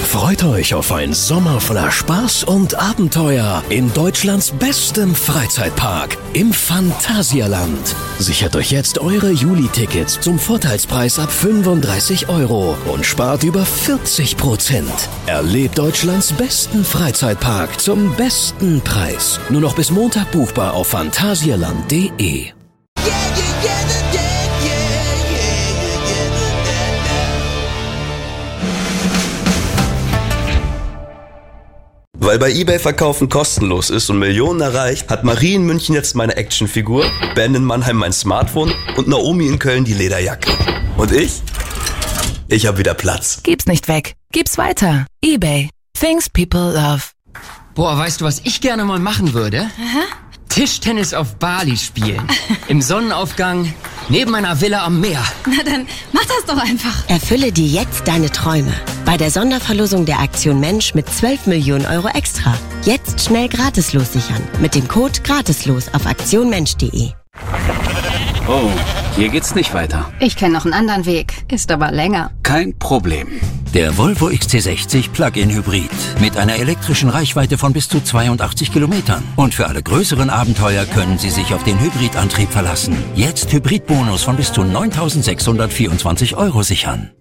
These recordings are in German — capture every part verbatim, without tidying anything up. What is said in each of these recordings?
Freut euch auf einen Sommer voller Spaß und Abenteuer in Deutschlands bestem Freizeitpark, im Phantasialand. Sichert euch jetzt eure Juli-Tickets zum Vorteilspreis ab fünfunddreißig Euro und spart über vierzig Prozent. Erlebt Deutschlands besten Freizeitpark zum besten Preis. Nur noch bis Montag buchbar auf phantasialand punkt de. Weil bei eBay Verkaufen kostenlos ist und Millionen erreicht, hat Marie in München jetzt meine Actionfigur, Ben in Mannheim mein Smartphone und Naomi in Köln die Lederjacke. Und ich? Ich hab wieder Platz. Gib's nicht weg. Gib's weiter. eBay. Things people love. Boah, weißt du, was ich gerne mal machen würde? Aha. Tischtennis auf Bali spielen. Im Sonnenaufgang, neben einer Villa am Meer. Na dann, mach das doch einfach. Erfülle dir jetzt deine Träume. Bei der Sonderverlosung der Aktion Mensch mit zwölf Millionen Euro extra. Jetzt schnell gratislos sichern. Mit dem Code gratislos auf aktionmensch punkt de. Oh, hier geht's nicht weiter. Ich kenne noch einen anderen Weg. Ist aber länger. Kein Problem. Der Volvo X C sechzig Plug-in Hybrid mit einer elektrischen Reichweite von bis zu zweiundachtzig Kilometern. Und für alle größeren Abenteuer können Sie sich auf den Hybridantrieb verlassen. Jetzt Hybridbonus von bis zu neuntausendsechshundertvierundzwanzig Euro sichern.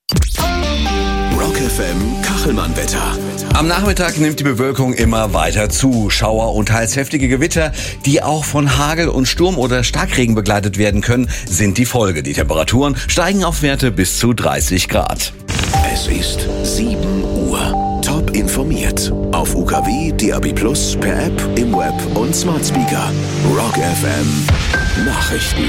Rock F M Kachelmann-Wetter. Am Nachmittag nimmt die Bewölkung immer weiter zu. Schauer und teils heftige Gewitter, die auch von Hagel und Sturm oder Starkregen begleitet werden können, sind die Folge. Die Temperaturen steigen auf Werte bis zu dreißig Grad. Es ist sieben Uhr. Top informiert. Auf U K W, D A B Plus, per App, im Web und Smart Speaker. Rock F M Nachrichten.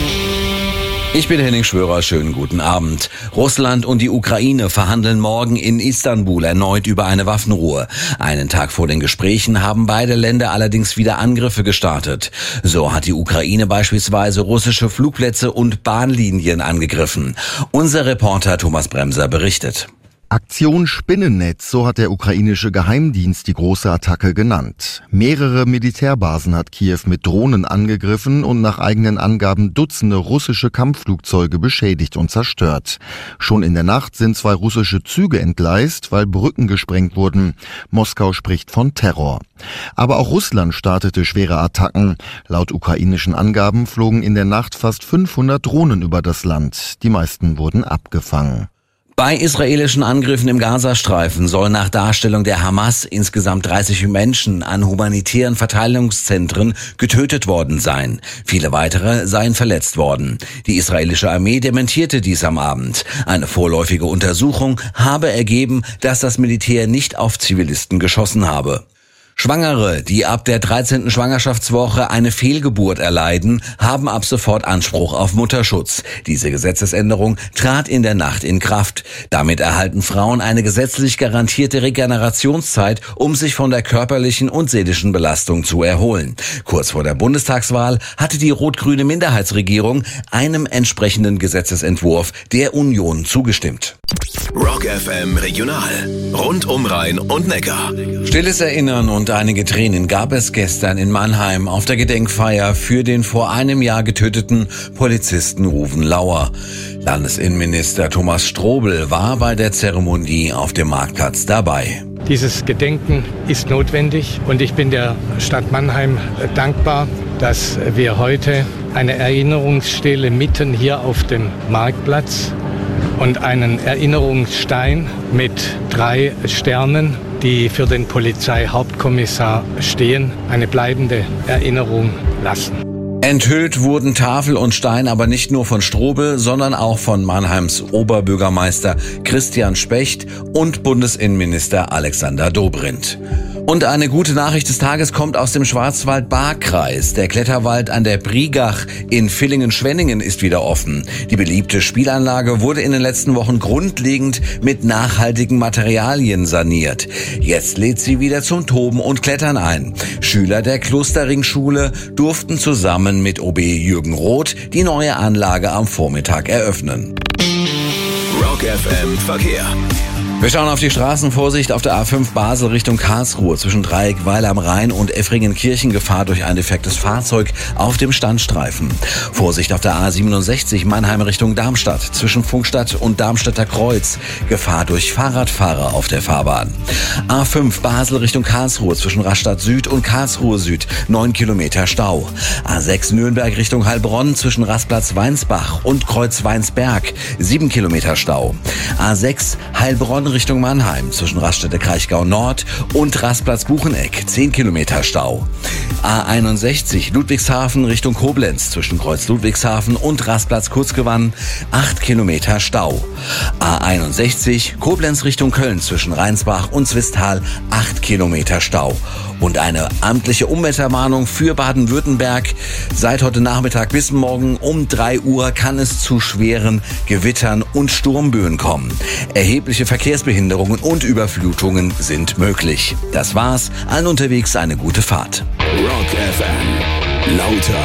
Ich bin Henning Schwörer, schönen guten Abend. Russland und die Ukraine verhandeln morgen in Istanbul erneut über eine Waffenruhe. Einen Tag vor den Gesprächen haben beide Länder allerdings wieder Angriffe gestartet. So hat die Ukraine beispielsweise russische Flugplätze und Bahnlinien angegriffen. Unser Reporter Thomas Bremser berichtet. Aktion Spinnennetz, so hat der ukrainische Geheimdienst die große Attacke genannt. Mehrere Militärbasen hat Kiew mit Drohnen angegriffen und nach eigenen Angaben Dutzende russische Kampfflugzeuge beschädigt und zerstört. Schon in der Nacht sind zwei russische Züge entgleist, weil Brücken gesprengt wurden. Moskau spricht von Terror. Aber auch Russland startete schwere Attacken. Laut ukrainischen Angaben flogen in der Nacht fast fünfhundert Drohnen über das Land. Die meisten wurden abgefangen. Bei israelischen Angriffen im Gazastreifen sollen nach Darstellung der Hamas insgesamt dreißig Menschen an humanitären Verteilungszentren getötet worden sein. Viele weitere seien verletzt worden. Die israelische Armee dementierte dies am Abend. Eine vorläufige Untersuchung habe ergeben, dass das Militär nicht auf Zivilisten geschossen habe. Schwangere, die ab der dreizehnten Schwangerschaftswoche eine Fehlgeburt erleiden, haben ab sofort Anspruch auf Mutterschutz. Diese Gesetzesänderung trat in der Nacht in Kraft. Damit erhalten Frauen eine gesetzlich garantierte Regenerationszeit, um sich von der körperlichen und seelischen Belastung zu erholen. Kurz vor der Bundestagswahl hatte die rot-grüne Minderheitsregierung einem entsprechenden Gesetzesentwurf der Union zugestimmt. Rock F M Regional. Rund um Rhein und Neckar. Stilles Erinnern und einige Tränen gab es gestern in Mannheim auf der Gedenkfeier für den vor einem Jahr getöteten Polizisten Ruven Lauer. Landesinnenminister Thomas Strobel war bei der Zeremonie auf dem Marktplatz dabei. Dieses Gedenken ist notwendig und ich bin der Stadt Mannheim dankbar, dass wir heute eine Erinnerungsstele mitten hier auf dem Marktplatz und einen Erinnerungsstein mit drei Sternen, die für den Polizeihauptkommissar stehen, eine bleibende Erinnerung lassen. Enthüllt wurden Tafel und Stein aber nicht nur von Strobel, sondern auch von Mannheims Oberbürgermeister Christian Specht und Bundesinnenminister Alexander Dobrindt. Und eine gute Nachricht des Tages kommt aus dem Schwarzwald-Baar-Kreis. Der Kletterwald an der Briegach in Villingen-Schwenningen ist wieder offen. Die beliebte Spielanlage wurde in den letzten Wochen grundlegend mit nachhaltigen Materialien saniert. Jetzt lädt sie wieder zum Toben und Klettern ein. Schüler der Klosterringschule durften zusammen mit O B Jürgen Roth die neue Anlage am Vormittag eröffnen. Rock F M Verkehr. Wir schauen auf die Straßen. Vorsicht auf der A fünf Basel Richtung Karlsruhe zwischen Dreieck-Weil am Rhein und Effringen-Kirchen. Gefahr durch ein defektes Fahrzeug auf dem Standstreifen. Vorsicht auf der A siebenundsechzig Mannheim Richtung Darmstadt zwischen Funkstadt und Darmstädter Kreuz. Gefahr durch Fahrradfahrer auf der Fahrbahn. A fünf Basel Richtung Karlsruhe zwischen Rastatt Süd und Karlsruhe Süd. neun Kilometer Stau. A sechs Nürnberg Richtung Heilbronn zwischen Rastplatz Weinsbach und Kreuz Weinsberg. sieben Kilometer Stau. A sechs Heilbronn Richtung Mannheim zwischen Raststätte Kraichgau Nord und Rastplatz Bucheneck. zehn Kilometer Stau. A einundsechzig Ludwigshafen Richtung Koblenz zwischen Kreuz Ludwigshafen und Rastplatz Kurzgewann. acht Kilometer Stau. A einundsechzig Koblenz Richtung Köln zwischen Rheinsbach und Zwistal. acht Kilometer Stau. Und eine amtliche Unwetterwarnung für Baden-Württemberg. Seit heute Nachmittag bis morgen um drei Uhr kann es zu schweren Gewittern und Sturmböen kommen. Erhebliche Verkehrsbehinderungen und Überflutungen sind möglich. Das war's. Allen unterwegs eine gute Fahrt. Rock F M. Lauter.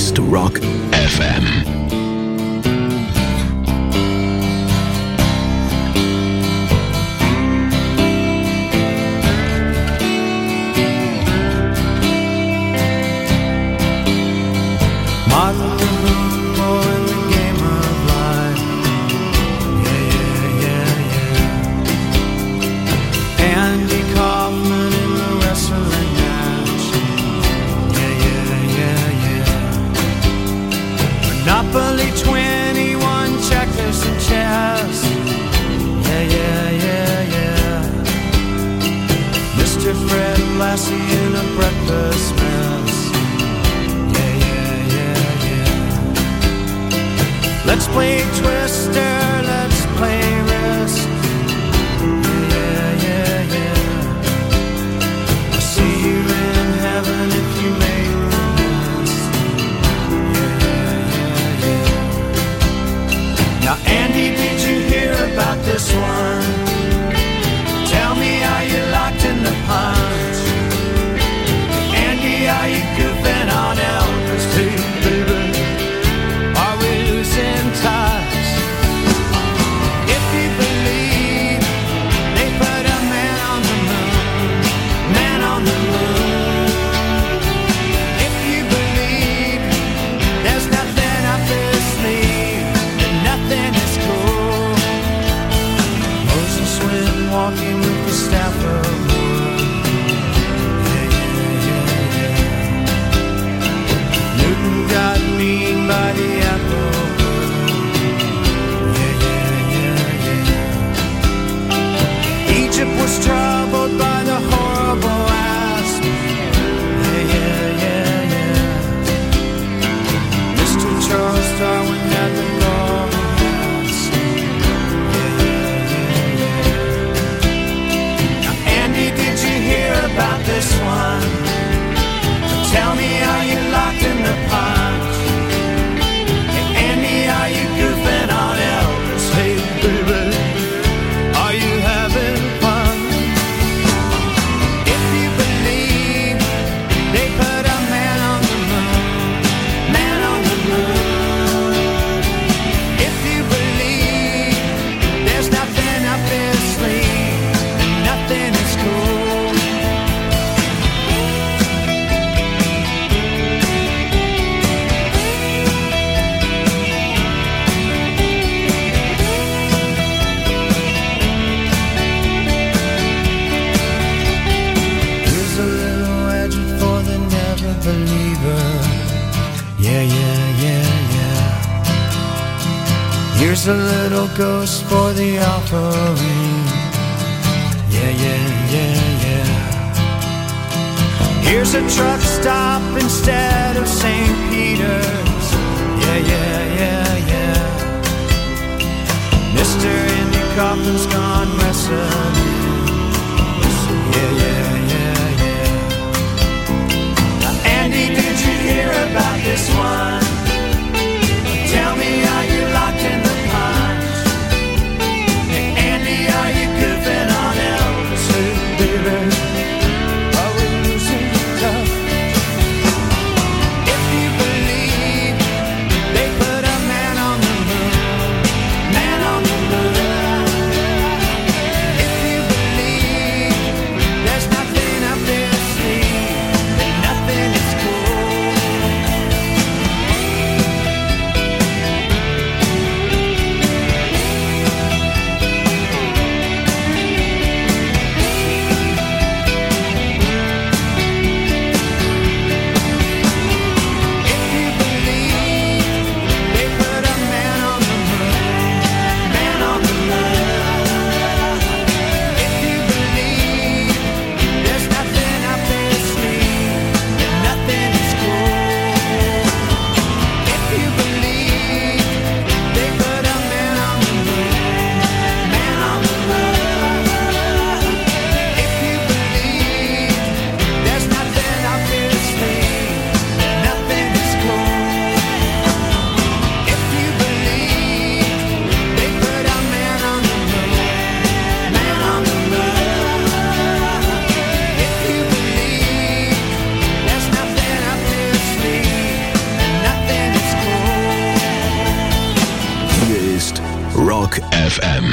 ist Rock F M. Let's play Twister, let's play Risk. Yeah, yeah, yeah. I'll see you in heaven if you make the list. Yeah, yeah, yeah. Now, Andy, did you hear about this one? Tell me, are you locked in the punch? Andy, are you goofing on Elvis too, baby? Touch. If you believe they put a man on the moon, man on the moon. If you believe there's nothing up his sleeve and nothing is cool. Moses went walking with the staff of wood. Yeah, yeah, yeah, yeah. Newton got mean by the apple. Egypt was troubled by the horrible asp. Yeah, yeah, yeah, yeah. Mister Charles Darwin had the golden mask. Yeah, yeah, yeah, yeah. Now, Andy, did you hear about this one? Tell me, are you locked in the punch? Hey, Andy, are you goofing on Elvis? Hey, baby, are you having fun? If you believe they put a man on the moon, man on the moon. If you believe there's nothing up his sleeve and nothing is cool. Believer, yeah, yeah, yeah, yeah. Here's a little ghost for the offering, yeah, yeah, yeah, yeah. Here's a truck stop instead of Saint Peter's, yeah, yeah, yeah, yeah. Mister Andy Kaufman's gone wrestling, yeah, yeah, yeah, yeah. Andy, did you hear about this one? Tell me, are you locked in the punch? Hey, Andy, are you goofing on Elvis? Hey, baby, are we losing touch? If you believe they put a man on the moon, man on the moon. If you believe there's not Rock F M.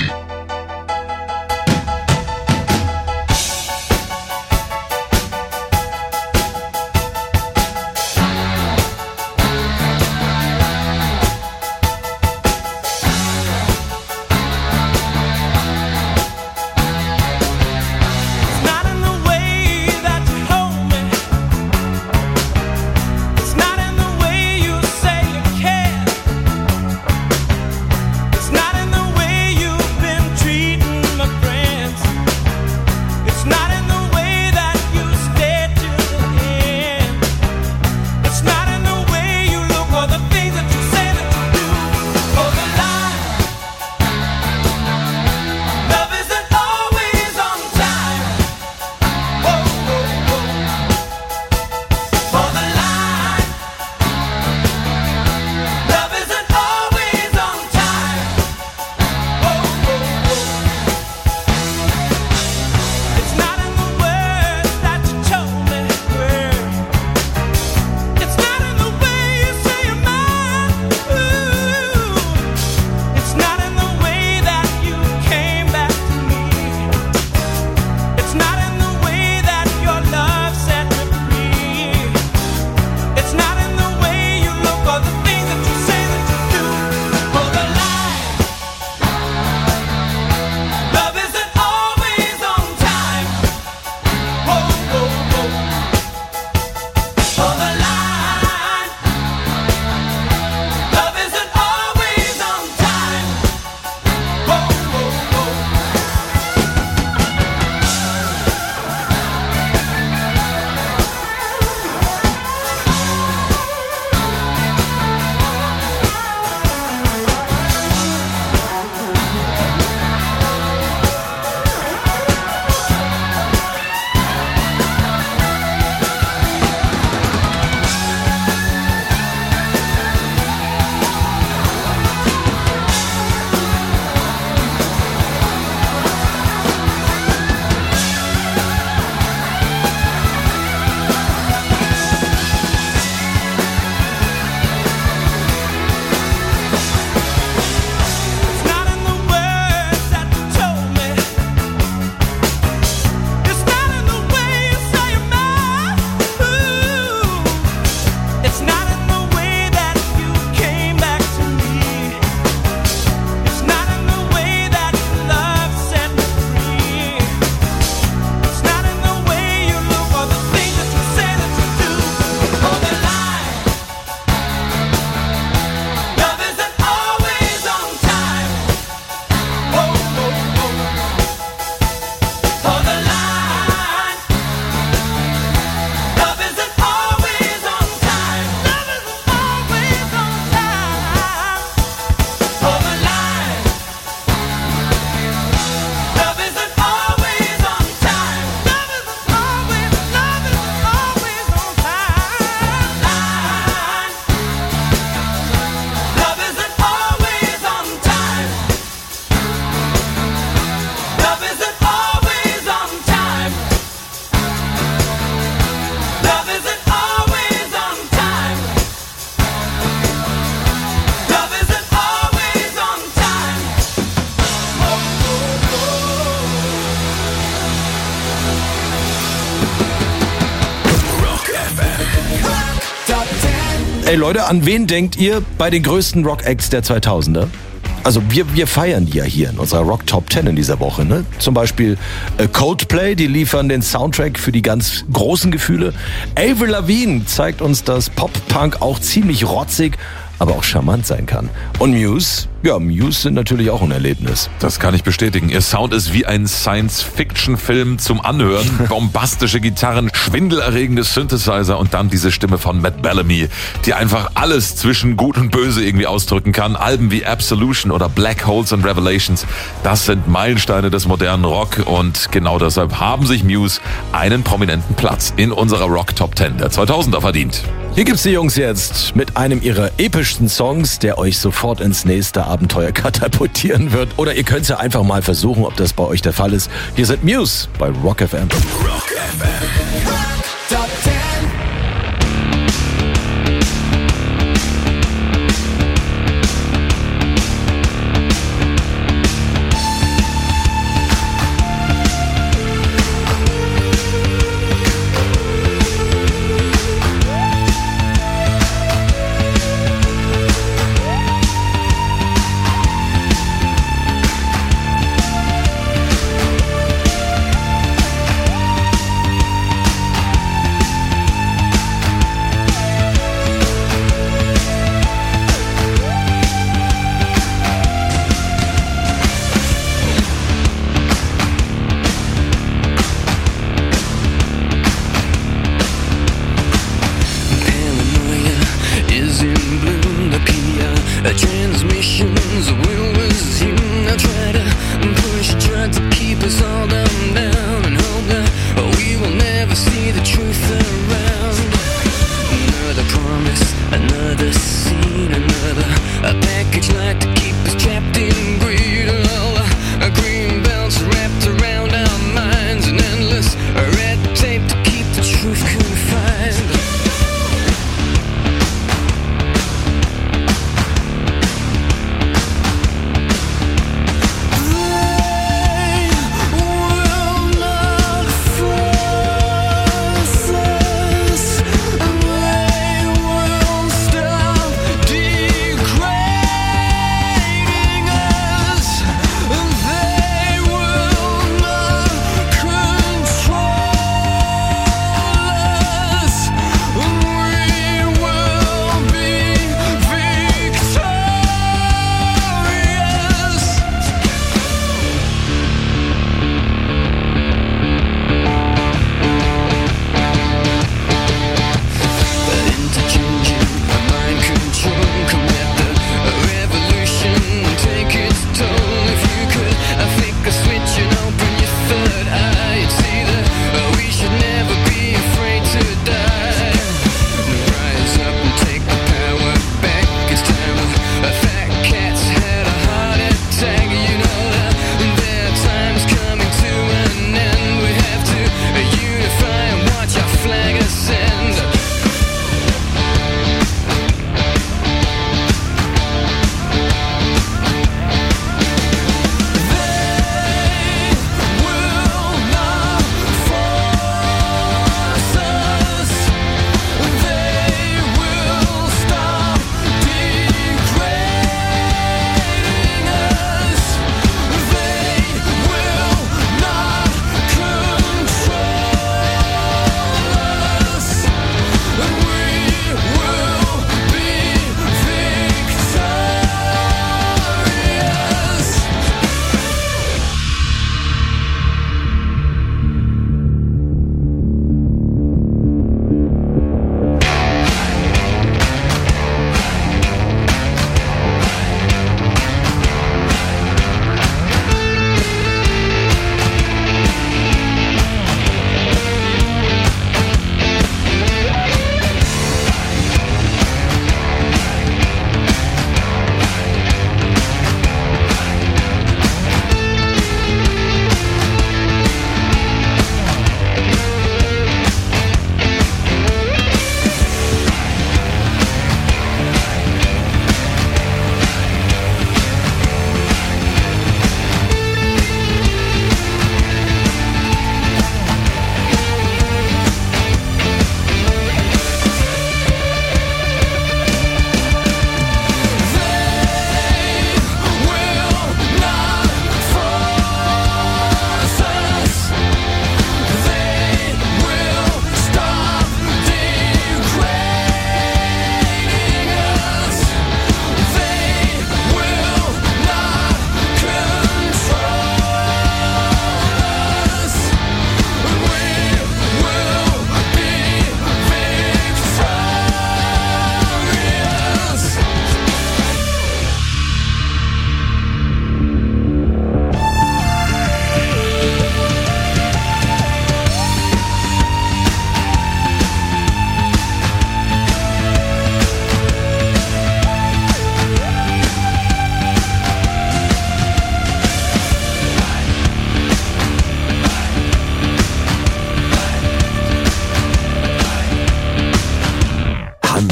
Ey Leute, an wen denkt ihr bei den größten Rock-Acts der zweitausender? Also wir, wir feiern die ja hier in unserer Rock Top Ten in dieser Woche. Ne? Zum Beispiel äh, Coldplay, die liefern den Soundtrack für die ganz großen Gefühle. Avril Lavigne zeigt uns, dass Pop-Punk auch ziemlich rotzig, aber auch charmant sein kann. Und Muse, ja, Muse sind natürlich auch ein Erlebnis. Das kann ich bestätigen. Ihr Sound ist wie ein Science-Fiction-Film zum Anhören. Bombastische Gitarren, schwindelerregende Synthesizer und dann diese Stimme von Matt Bellamy, die einfach alles zwischen Gut und Böse irgendwie ausdrücken kann. Alben wie Absolution oder Black Holes and Revelations, das sind Meilensteine des modernen Rock und genau deshalb haben sich Muse einen prominenten Platz in unserer Rock Top Ten der zweitausender verdient. Hier gibt's die Jungs jetzt mit einem ihrer epischsten Songs, der euch sofort ins nächste Abenteuer katapultieren wird. Oder ihr könnt's ja einfach mal versuchen, ob das bei euch der Fall ist. Hier sind Muse bei Rock F M. Rock F M. Top ten.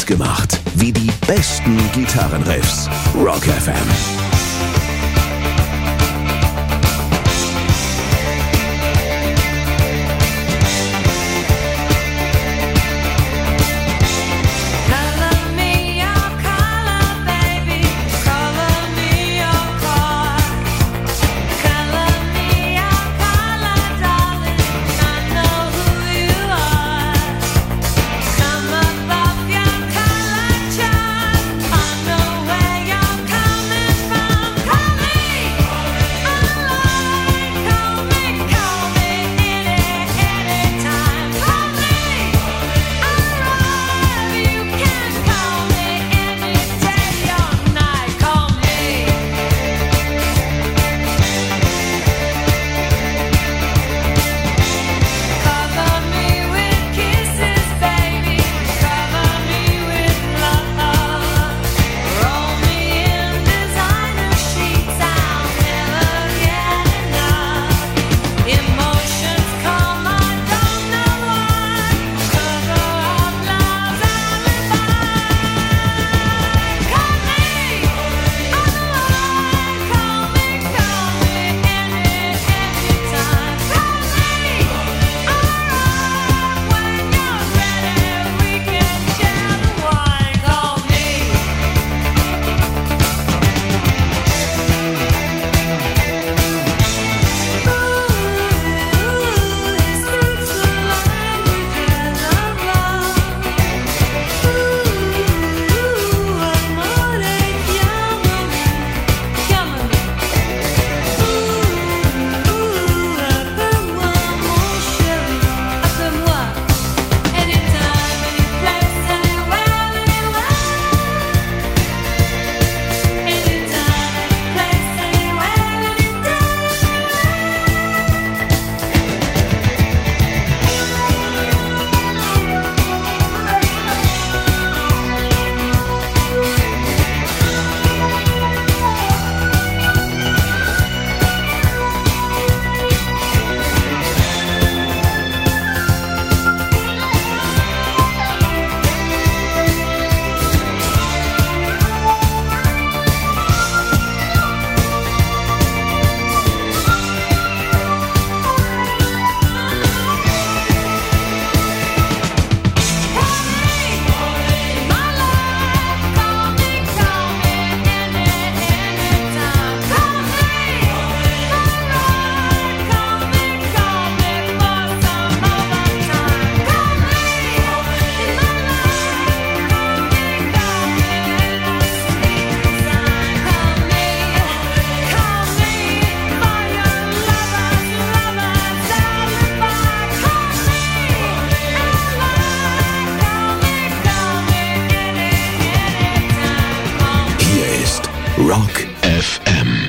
gemacht. Wie die besten Gitarrenriffs. Rock F M. Rock F M.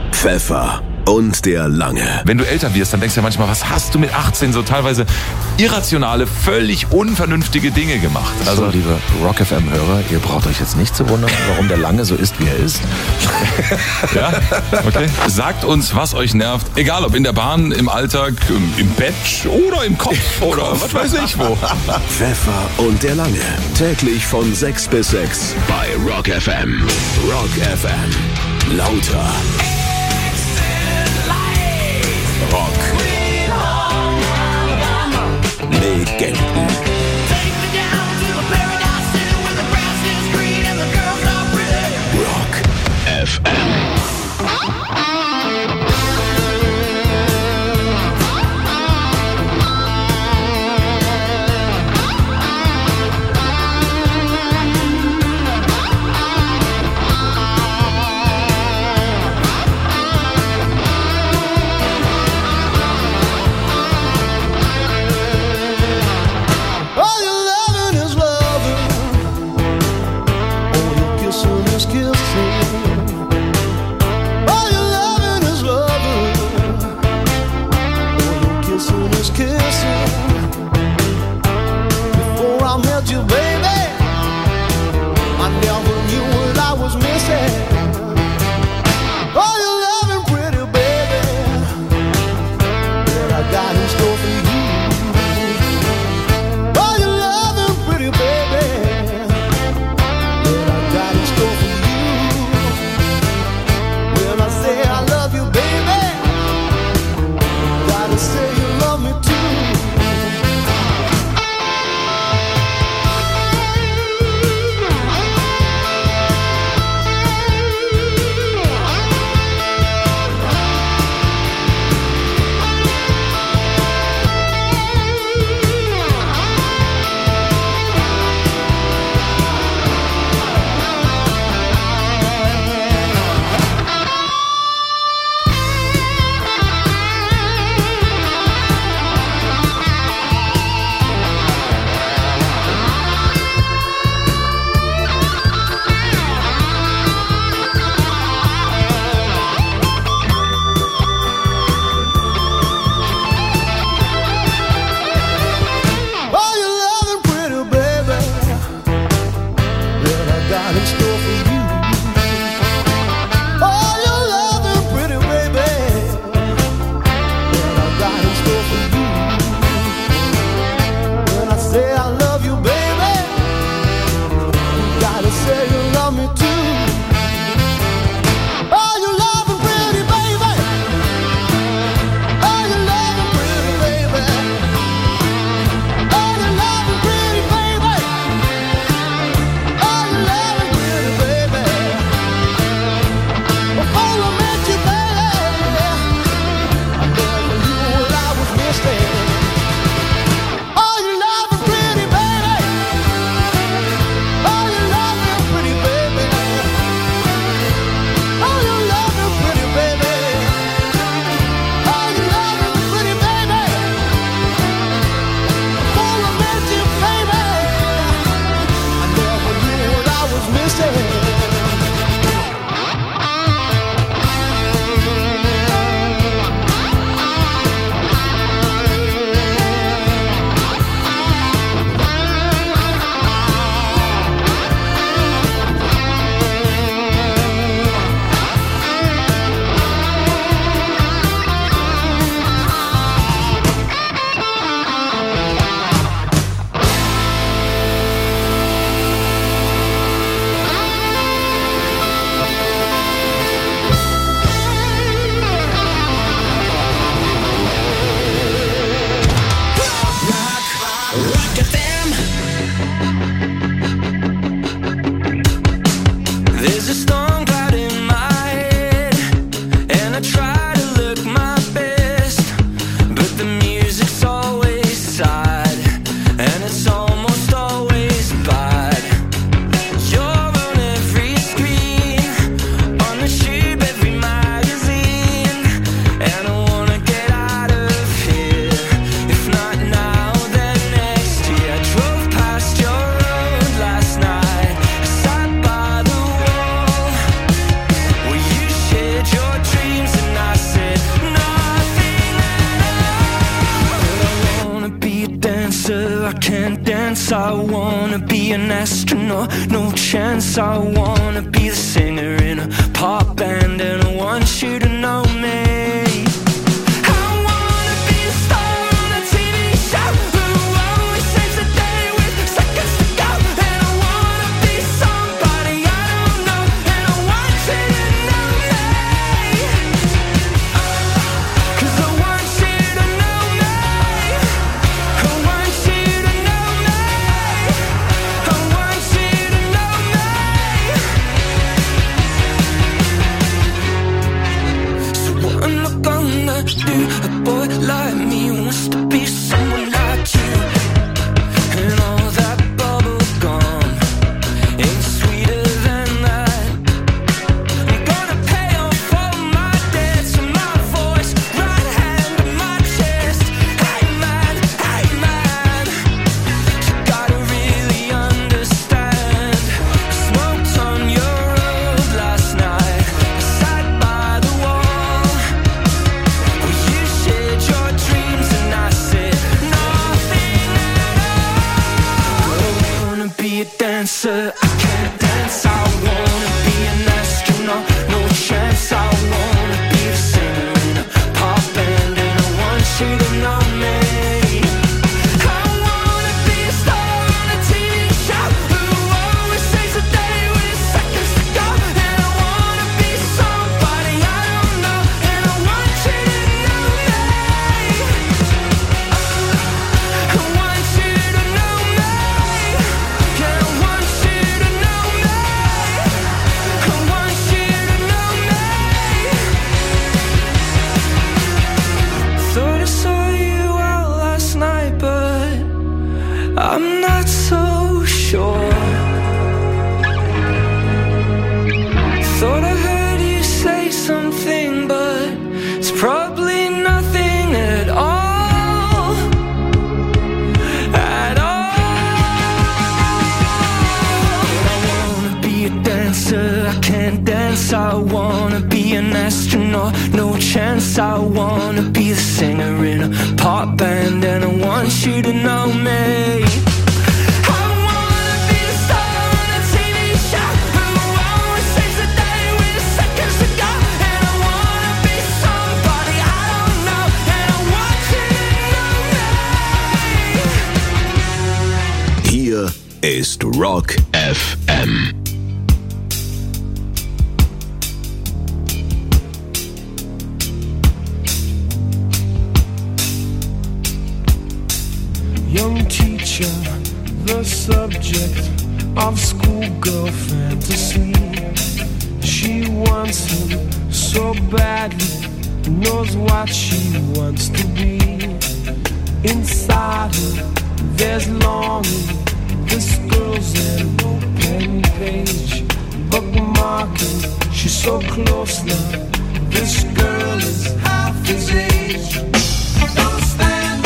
Pfeffer und der Lange. Wenn du älter wirst, dann denkst du ja manchmal, was hast du mit achtzehn so teilweise irrationale, völlig unvernünftige Dinge gemacht? Also, also liebe Rock F M-Hörer, ihr braucht euch jetzt nicht zu wundern, warum der Lange so ist, wie er ist. Ja, okay. Sagt uns, was euch nervt. Egal, ob in der Bahn, im Alltag, im Bett oder im Kopf oder was weiß ich wo. Pfeffer und der Lange. Täglich von sechs bis sechs bei Rock F M. Rock F M. Lauter. Rock. Legenden. Rock F M. Dreams chance I wanna be an astronaut. No chance I wanna be the singer in a pop band. And I want you to know me. A boy like me wants to be someone like you. And all that bubble gum ain't sweeter than that. I'm gonna pay off all my debts and my voice, right hand on my chest. Hey man, hey man, you gotta really understand. I smoked on your road last night, I sat by the wall. Your dreams and I said nothing at all. I wanna be a dancer, I can't dance. I wanna be an astronaut, no chance. I wanna be the singer in a pop band. And I want you to know me. I wanna be a star on a T V show who always saves the day with seconds to go. And I wanna be somebody I don't know. And I want you to know me. I want you to know me. Yeah, I want you to know me. I want you to know me. Thought I saw you out last night, but I'm not so sure. Thought I heard you say something, but it's probably nothing at all. At all. I wanna be a dancer, I can't dance. I wanna be an astronaut, no chance. I wanna be the singer in a pop band. And I want you to know me. I wanna be the star on a T V show who always saves the day with seconds to go. And I wanna be somebody I don't know. And I want you to know me. Hier ist Rock F M. Young teacher, the subject of schoolgirl fantasy. She wants him so badly, knows what she wants to be. Inside her, there's longing. This girl's an open page, bookmarking. She's so close now. This girl is half his age. Don't stand.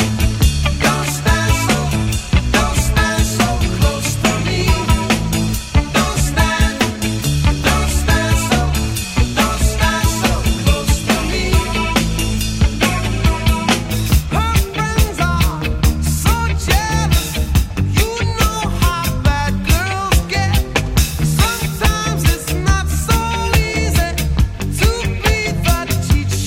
Sometimes it's not so easy to be the teacher.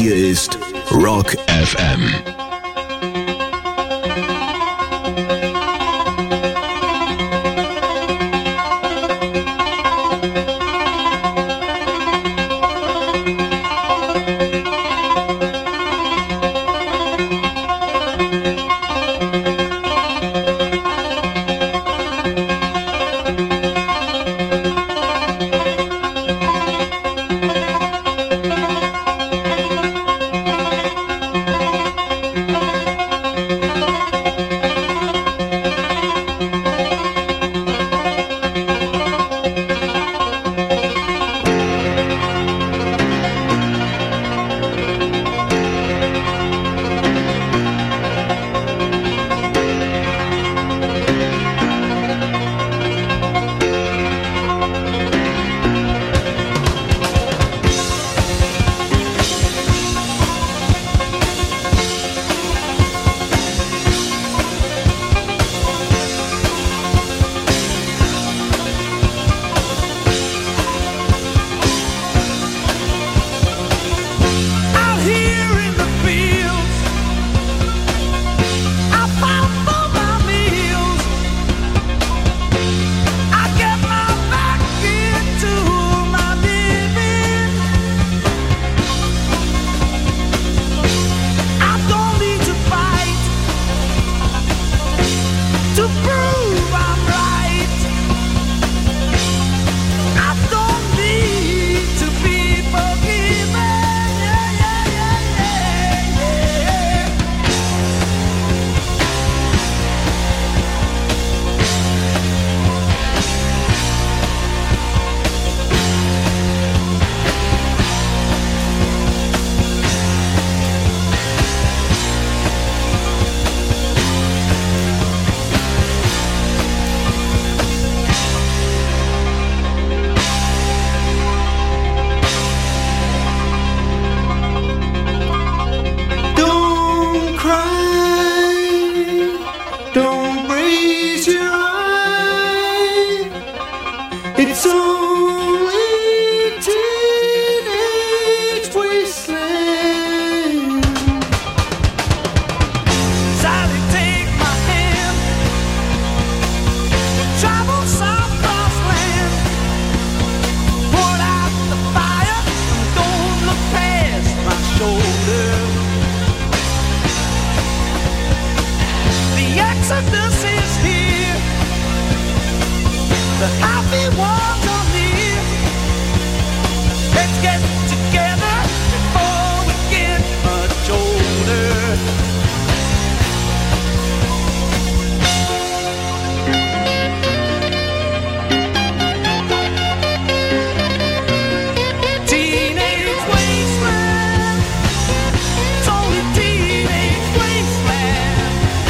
Hier ist Rock F M.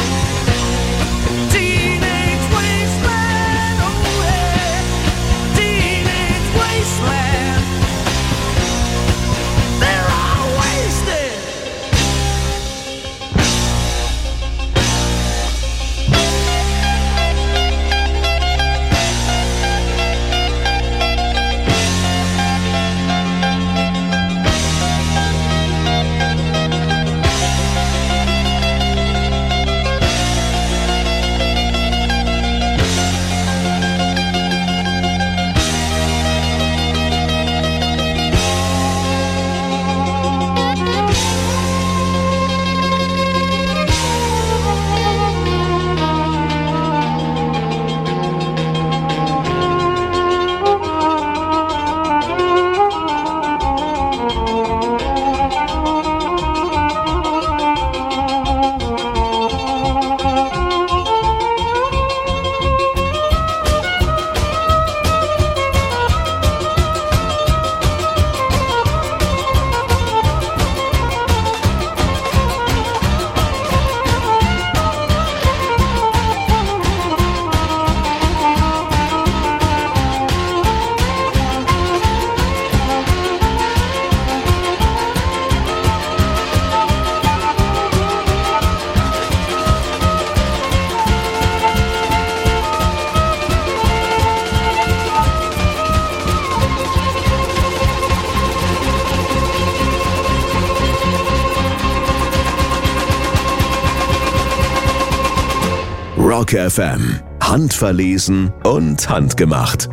Teenage wasteland, oh yeah. Rock F M. Handverlesen und handgemacht.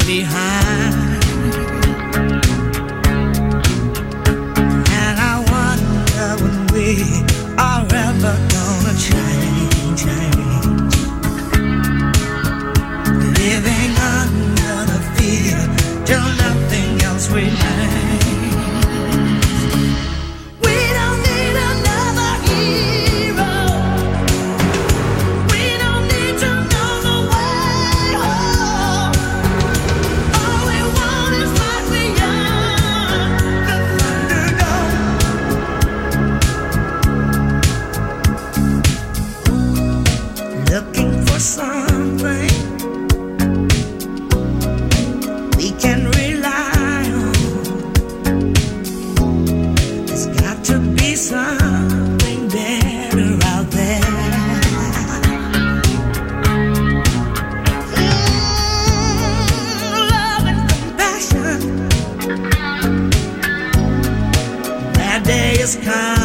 And I want is kind.